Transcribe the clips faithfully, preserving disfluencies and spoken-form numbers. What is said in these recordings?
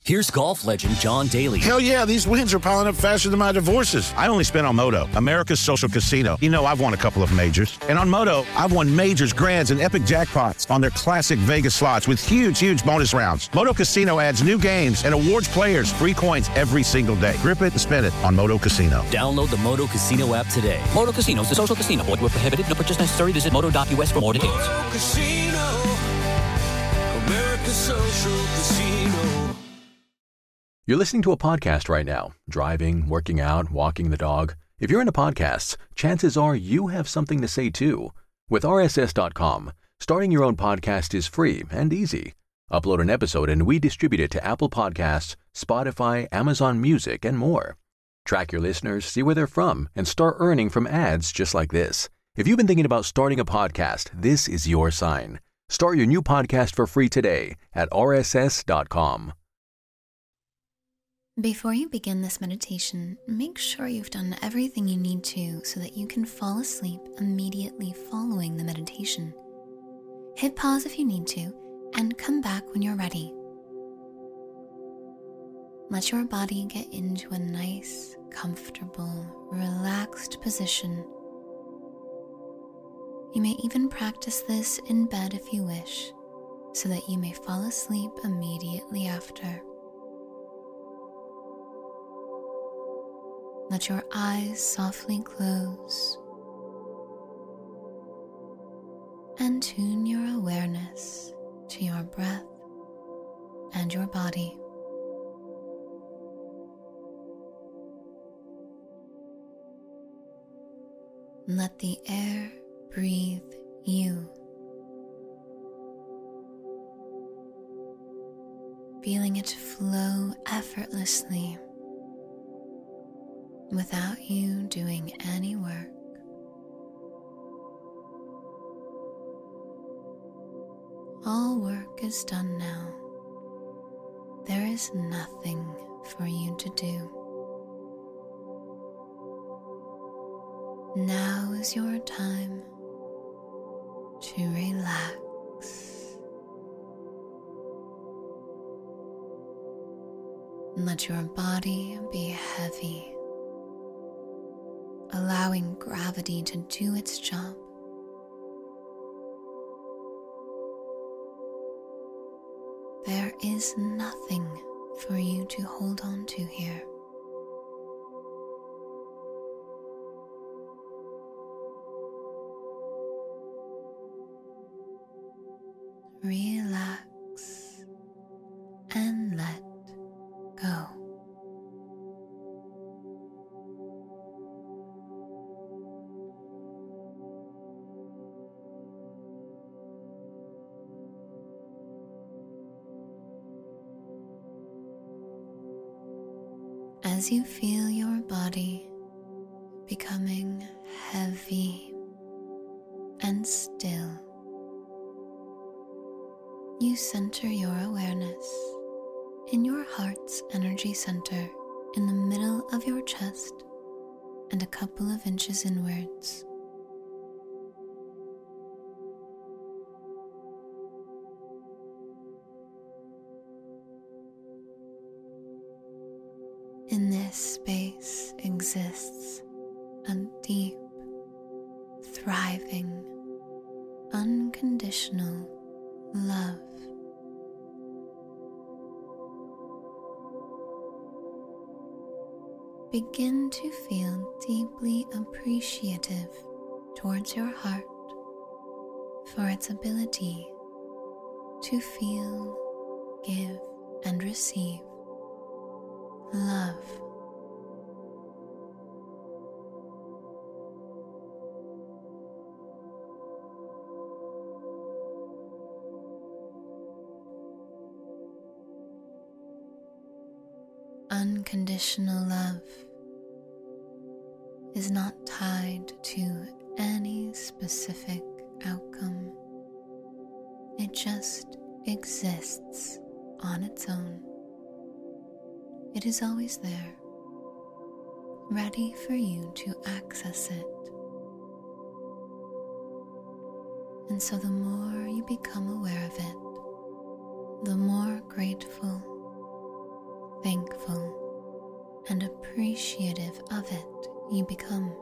Here's golf legend John Daly. Hell yeah, these wins are piling up faster than my divorces. I only spent on Moto, America's social casino. You know, I've won a couple of majors. And on Moto, I've won majors, grands, and epic jackpots on their classic Vegas slots with huge, huge bonus rounds. Moto Casino adds new games and awards players free coins every single day. Grip it and spin it on Moto Casino. Download the Moto Casino app today. Moto Casino is the social casino. Void where prohibited. No purchase necessary. Visit moto dot u s for more details. Moto Casino, America's social casino. You're listening to a podcast right now, driving, working out, walking the dog. If you're into podcasts, chances are you have something to say too. With R S S dot com, starting your own podcast is free and easy. Upload an episode and we distribute it to Apple Podcasts, Spotify, Amazon Music, and more. Track your listeners, see where they're from, and start earning from ads just like this. If you've been thinking about starting a podcast, this is your sign. Start your new podcast for free today at R S S dot com. Before you begin this meditation, make sure you've done everything you need to so that you can fall asleep immediately following the meditation. Hit pause if you need to, and come back when you're ready. Let your body get into a nice, comfortable, relaxed position. You may even practice this in bed if you wish, so that you may fall asleep immediately after. Let your eyes softly close and tune your awareness to your breath and your body. Let the air breathe you, feeling it flow effortlessly without you doing any work. All work is done now. There is nothing for you to do. Now is your time to relax. Let your body be heavy, allowing gravity to do its job. There is nothing for you to hold on to here. Relax and let go. As you feel your body becoming heavy and still, you center your awareness in your heart's energy center in the middle of your chest and a couple of inches inwards. In this space exists a deep, thriving, unconditional love. Begin to feel deeply appreciative towards your heart for its ability to feel, give, and receive love. Unconditional love is not tied to any specific outcome. It just exists on its own. It is always there, ready for you to access it. And so the more you become aware of it, the more grateful thankful, and appreciative of it you become.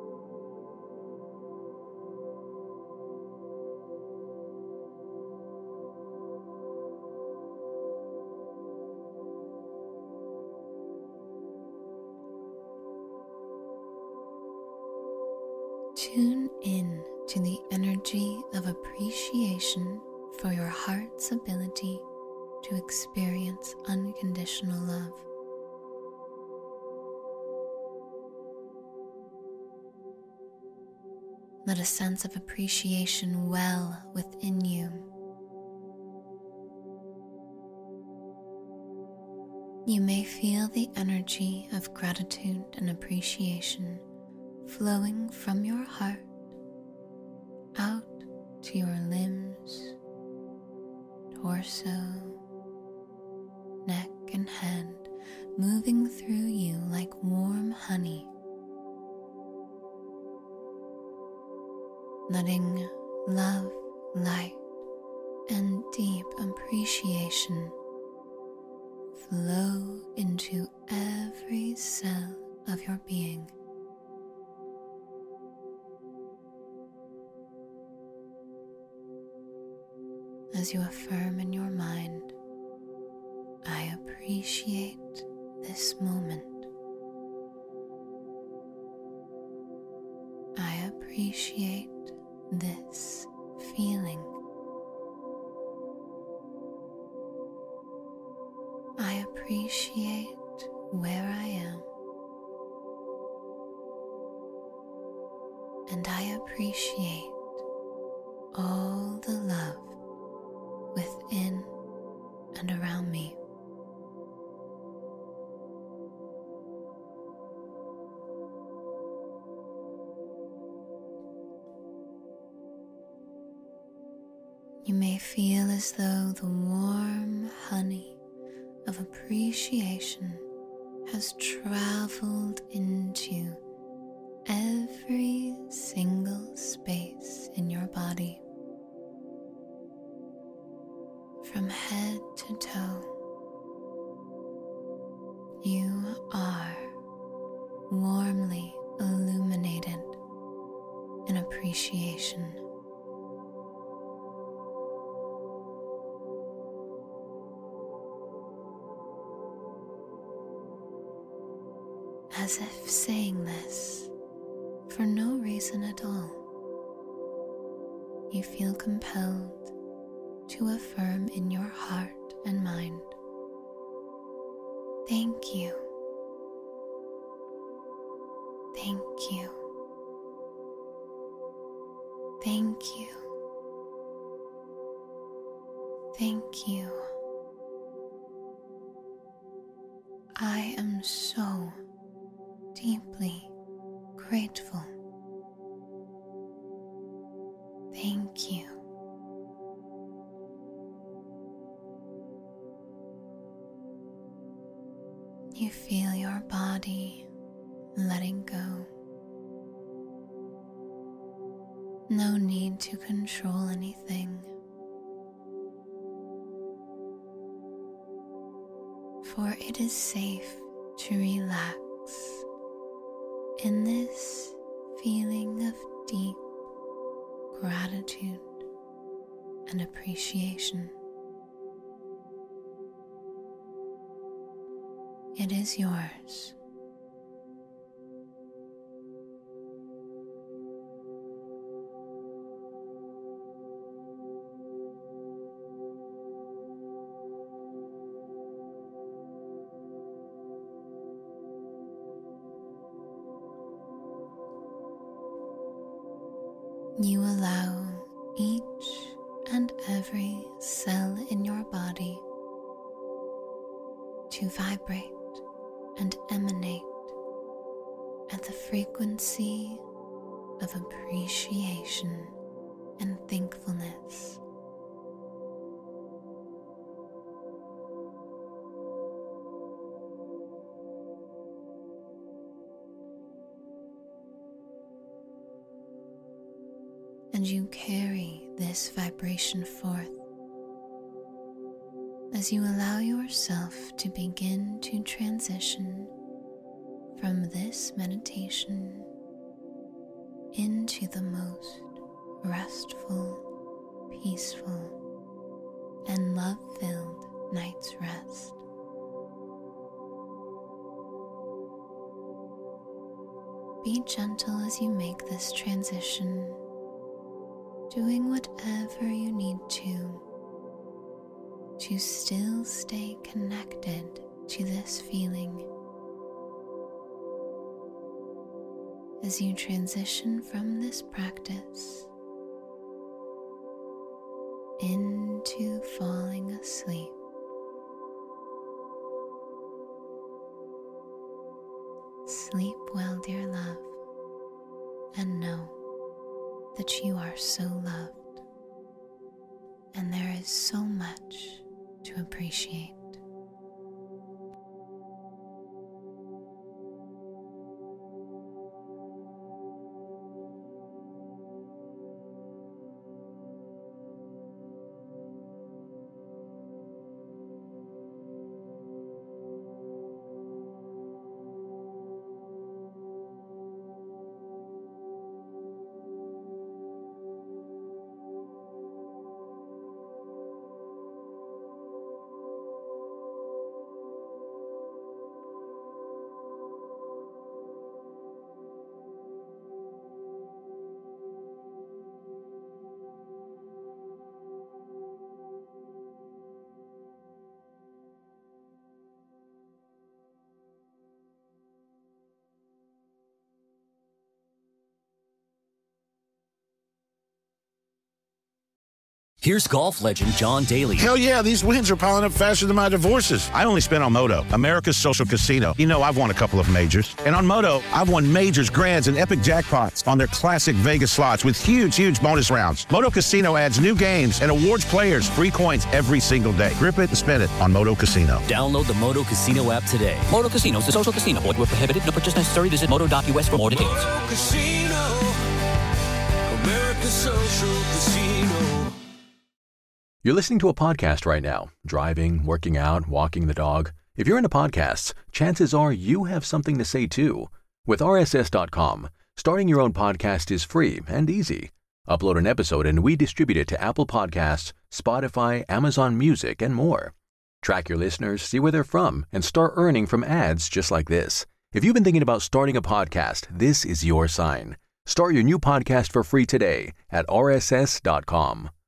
Tune in to the energy of appreciation for your heart's ability to experience unconditional love. Let a sense of appreciation well within you. You may feel the energy of gratitude and appreciation flowing from your heart out to your limbs, torso, neck and head, moving through you like warm honey, letting love, light, and deep appreciation flow into every cell of your being. As you affirm in your mind, I appreciate this moment. I appreciate this feeling. I appreciate where I am. And I appreciate all the love within and around me. You may feel as though the warm honey of appreciation has traveled into every single space in your body. From head to toe, you are warmly illuminated in appreciation. As if saying this for no reason at all, you feel compelled to affirm in your heart and mind, thank you, thank you, thank you, thank you. I am so deeply grateful. Thank you. You feel your body letting go. No need to control anything, for it is safe to relax in this feeling of deep gratitude and appreciation. It is yours. You allow each and every cell in your body to vibrate and emanate at the frequency of appreciation and thankfulness. And you carry this vibration forth as you allow yourself to begin to transition from this meditation into the most restful, peaceful, and love-filled night's rest. Be gentle as you make this transition, doing whatever you need to to still stay connected to this feeling. As you transition from this practice into falling asleep, sleep well, dear love, and know that you are so loved, and there is so much to appreciate. Here's golf legend John Daly. Hell yeah, these wins are piling up faster than my divorces. I only spent on Moto, America's social casino. You know I've won a couple of majors. And on Moto, I've won majors, grands, and epic jackpots on their classic Vegas slots with huge, huge bonus rounds. Moto Casino adds new games and awards players free coins every single day. Grip it and spin it on Moto Casino. Download the Moto Casino app today. Moto Casinos, the social casino. Void where prohibited. No purchase necessary. Visit moto dot u s for more details. Moto Casino, America's social casino. You're listening to a podcast right now, driving, working out, walking the dog. If you're into podcasts, chances are you have something to say too. With R S S dot com, starting your own podcast is free and easy. Upload an episode and we distribute it to Apple Podcasts, Spotify, Amazon Music, and more. Track your listeners, see where they're from, and start earning from ads just like this. If you've been thinking about starting a podcast, this is your sign. Start your new podcast for free today at R S S dot com.